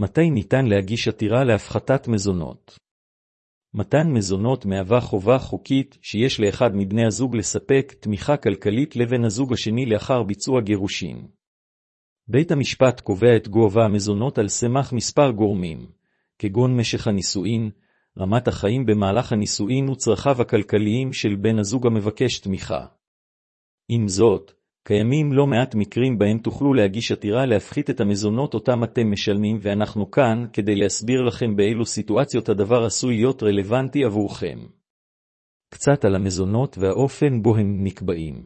מתי ניתן להגיש עתירה להפחתת מזונות? מתן מזונות מהווה חובה חוקית שיש לאחד מבני הזוג לספק תמיכה כלכלית לבן הזוג השני לאחר ביצוע גירושין. בית המשפט קובע את גובה המזונות על סמך מספר גורמים, כגון משך הנישואין, רמת החיים במהלך הנישואין וצרכיו הכלכליים של בן הזוג המבקש תמיכה. עם זאת, קיימים לא מעט מקרים בהם תוכלו להגיש עתירה להפחית את המזונות אותם אתם משלמים, ואנחנו כאן כדי להסביר לכם באילו סיטואציות הדבר עשוי להיות רלוונטי עבורכם. קצת על המזונות והאופן בו הם נקבעים.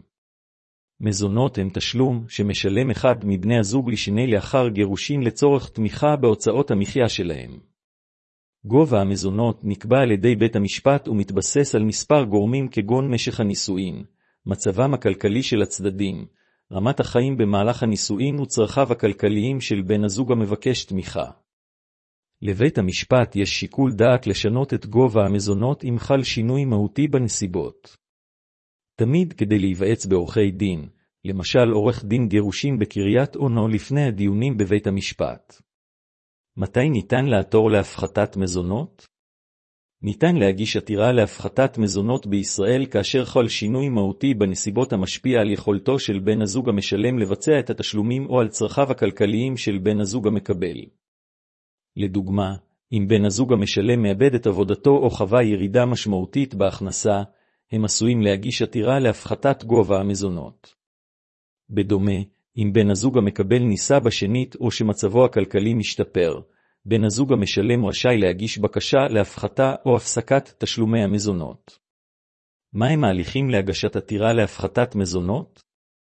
מזונות הם תשלום שמשלם אחד מבני הזוג לשני לאחר גירושין לצורך תמיכה בהוצאות המחיה שלהם. גובה המזונות נקבע על ידי בית המשפט ומתבסס על מספר גורמים כגון משך הנישואין, מצבם הכלכלי של הצדדים, רמת החיים במהלך הנישואין וצרכיו הכלכליים של בן הזוג המבקש תמיכה. לבית המשפט יש שיקול דעת לשנות את גובה המזונות אם חל שינוי מהותי בנסיבות. תמיד כדי להיוועץ בעורכי דין, למשל עורך דין גירושין בקריית אונו לפני הדיונים בבית המשפט. מתי ניתן לעתור להפחתת מזונות? ניתן להגיש עתירה להפחתת מזונות בישראל כאשר חל שינוי מהותי בנסיבות המשפיע על יכולתו של בן הזוג המשלם לבצע את התשלומים או על צרכיו הכלכליים של בן הזוג המקבל. לדוגמה, אם בן הזוג המשלם מאבד את עבודתו או חווה ירידה משמעותית בהכנסה, הם עשויים להגיש עתירה להפחתת גובה המזונות. בדומה, אם בן הזוג המקבל נישא בשנית או שמצבו הכלכלי משתפר, בן הזוג המשלם רשאי להגיש בקשה להפחתה או הפסקת תשלומי המזונות. מה הם ההליכים להגשת עתירה להפחתת מזונות?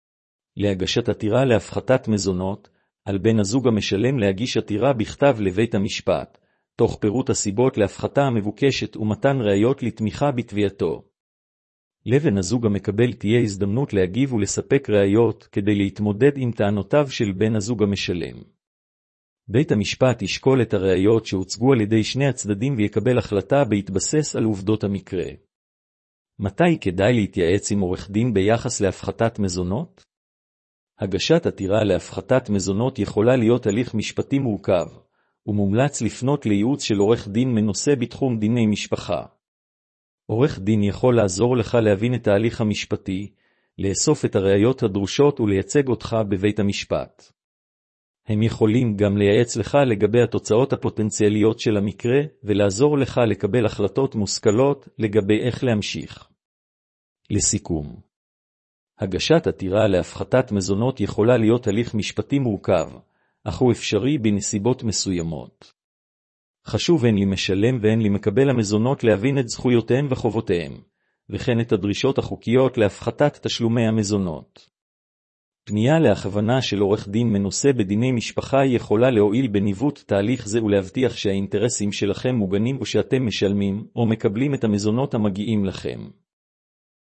להגשת עתירה להפחתת מזונות, על בן הזוג המשלם להגיש עתירה בכתב לבית המשפט, תוך פירוט הסיבות להפחתה המבוקשת ומתן ראיות לתמיכה בתביעתו. לבן הזוג המקבל תהיה הזדמנות להגיב ולספק ראיות כדי להתמודד עם טענותיו של בן הזוג המשלם. בית המשפט ישקול את הראיות שהוצגו על ידי שני הצדדים ויקבל החלטה בהתבסס על עובדות המקרה. מתי כדאי להתייעץ עם עורך דין ביחס להפחתת מזונות? הגשת עתירה להפחתת מזונות יכולה להיות הליך משפטי מורכב, ומומלץ לפנות לייעוץ של עורך דין מנוסה בתחום דיני משפחה. עורך דין יכול לעזור לך להבין את ההליך המשפטי, לאסוף את הראיות הדרושות ולייצג אותך בבית המשפט. הם יכולים גם לייעץ לך לגבי התוצאות הפוטנציאליות של המקרה, ולעזור לך לקבל החלטות מושכלות לגבי איך להמשיך. לסיכום, הגשת עתירה להפחתת מזונות יכולה להיות הליך משפטי מורכב, אך הוא אפשרי בנסיבות מסוימות. חשוב הן למשלם והן למקבל המזונות להבין את זכויותיהם וחובותיהם, וכן את הדרישות החוקיות להפחתת תשלומי המזונות. פנייה להכוונה של עורך דין מנוסה בדיני משפחה יכולה להועיל בניווט תהליך זה ולהבטיח שהאינטרסים שלכם מוגנים ושאתם משלמים או מקבלים את המזונות המגיעים לכם.